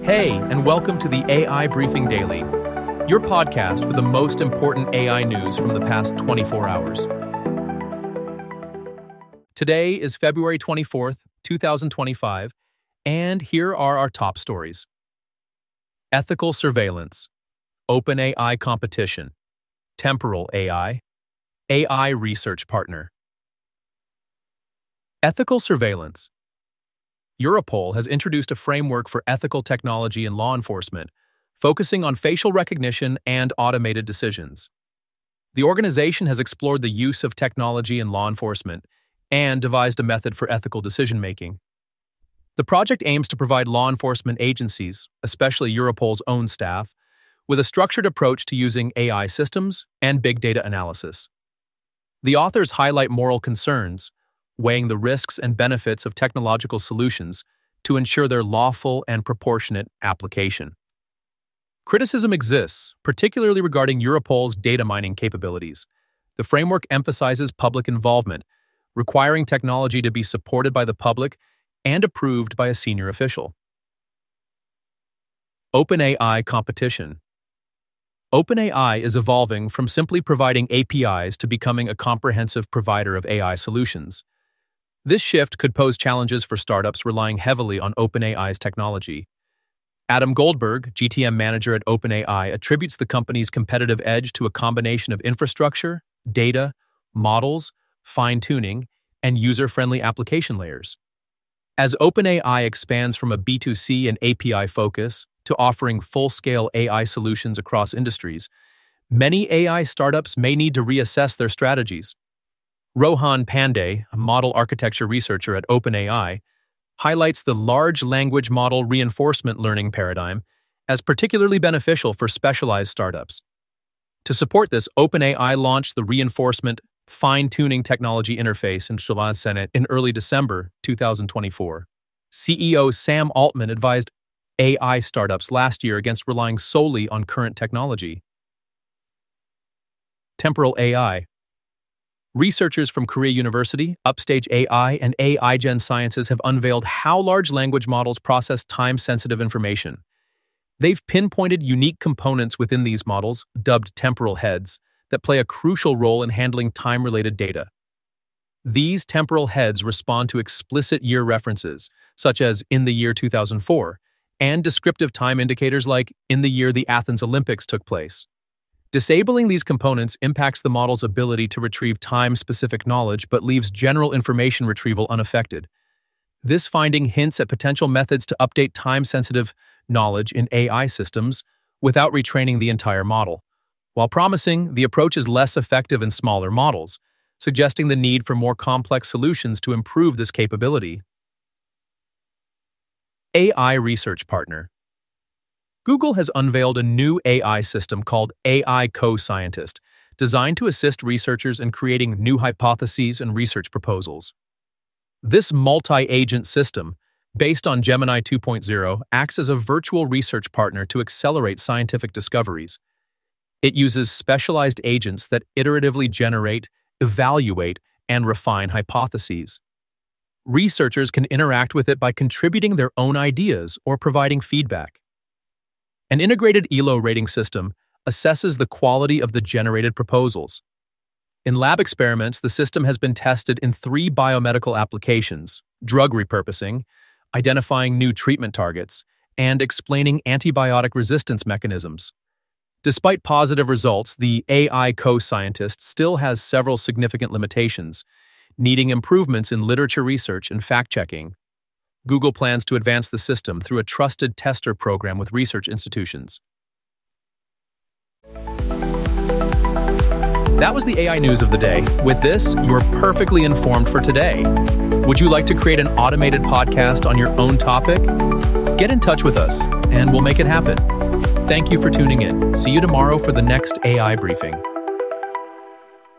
Hey, and welcome to the AI Briefing Daily, your podcast for the most important AI news from the past 24 hours. Today is February 24th, 2025, and here are our top stories. Ethical surveillance, OpenAI competition, temporal AI, AI research partner. Ethical surveillance. Europol has introduced a framework for ethical technology in law enforcement, focusing on facial recognition and automated decisions. The organization has explored the use of technology in law enforcement and devised a method for ethical decision-making. The project aims to provide law enforcement agencies, especially Europol's own staff, with a structured approach to using AI systems and big data analysis. The authors highlight moral concerns, weighing the risks and benefits of technological solutions to ensure their lawful and proportionate application. Criticism exists, particularly regarding Europol's data mining capabilities. The framework emphasizes public involvement, requiring technology to be supported by the public and approved by a senior official. OpenAI competition. OpenAI is evolving from simply providing APIs to becoming a comprehensive provider of AI solutions. This shift could pose challenges for startups relying heavily on OpenAI's technology. Adam Goldberg, GTM manager at OpenAI, attributes the company's competitive edge to a combination of infrastructure, data, models, fine-tuning, and user-friendly application layers. As OpenAI expands from a B2C and API focus to offering full-scale AI solutions across industries, many AI startups may need to reassess their strategies. Rohan Pandey, a model architecture researcher at OpenAI, highlights the large language model reinforcement learning paradigm as particularly beneficial for specialized startups. To support this, OpenAI launched the Reinforcement Fine-Tuning Technology Interface in early December 2024. CEO Sam Altman advised AI startups last year against relying solely on current technology. Temporal AI. Researchers from Korea University, Upstage AI, and AIGen Sciences have unveiled how large language models process time-sensitive information. They've pinpointed unique components within these models, dubbed temporal heads, that play a crucial role in handling time-related data. These temporal heads respond to explicit year references, such as in the year 2004, and descriptive time indicators like in the year the Athens Olympics took place. Disabling these components impacts the model's ability to retrieve time-specific knowledge but leaves general information retrieval unaffected. This finding hints at potential methods to update time-sensitive knowledge in AI systems without retraining the entire model. While promising, the approach is less effective in smaller models, suggesting the need for more complex solutions to improve this capability. AI research partner. Google has unveiled a new AI system called AI Co-Scientist, designed to assist researchers in creating new hypotheses and research proposals. This multi-agent system, based on Gemini 2.0, acts as a virtual research partner to accelerate scientific discoveries. It uses specialized agents that iteratively generate, evaluate, and refine hypotheses. Researchers can interact with it by contributing their own ideas or providing feedback. An integrated ELO rating system assesses the quality of the generated proposals. In lab experiments, the system has been tested in 3 biomedical applications: drug repurposing, identifying new treatment targets, and explaining antibiotic resistance mechanisms. Despite positive results, the AI Co-Scientist still has several significant limitations, needing improvements in literature research and fact-checking. Google plans to advance the system through a trusted tester program with research institutions. That was the AI news of the day. With this, you're perfectly informed for today. Would you like to create an automated podcast on your own topic? Get in touch with us, and we'll make it happen. Thank you for tuning in. See you tomorrow for the next AI briefing.